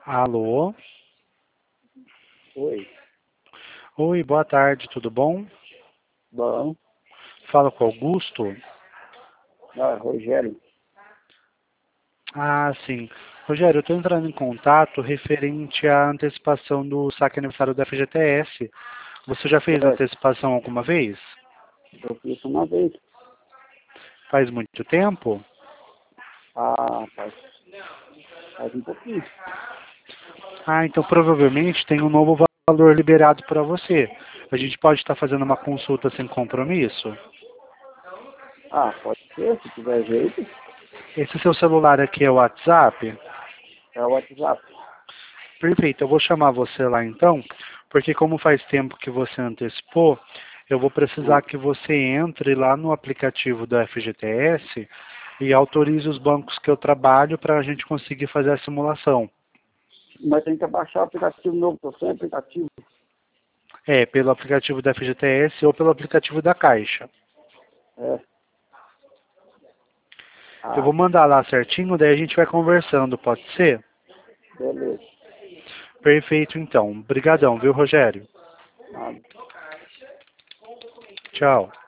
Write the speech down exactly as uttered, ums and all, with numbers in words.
Alô? Oi, Oi, boa tarde, tudo bom? bom. Fala com o Augusto? Ah, Rogério. Ah, sim. Rogério, eu estou entrando em contato referente à antecipação do saque aniversário da F G T S. Você já fez É, antecipação alguma vez? eu fiz uma vez. Faz muito tempo? Ah, faz, faz um pouquinho. Ah, então provavelmente tem um novo valor liberado para você. A gente pode estar fazendo uma consulta sem compromisso? Ah, pode ser, se tiver jeito. Esse seu celular aqui é o WhatsApp? É o WhatsApp. Perfeito, eu vou chamar você lá então, porque como faz tempo que você antecipou, eu vou precisar Ah, que você entre lá no aplicativo da F G T S e autorize os bancos que eu trabalho para a gente conseguir fazer a simulação. mas tem que baixar o aplicativo novo, estou sem aplicativo. É, pelo aplicativo da F G T S ou pelo aplicativo da Caixa. É. Eu Ah, vou mandar lá certinho, daí a gente vai conversando, pode ser? beleza. Perfeito então. Obrigadão, viu, Rogério? Ah, Tchau.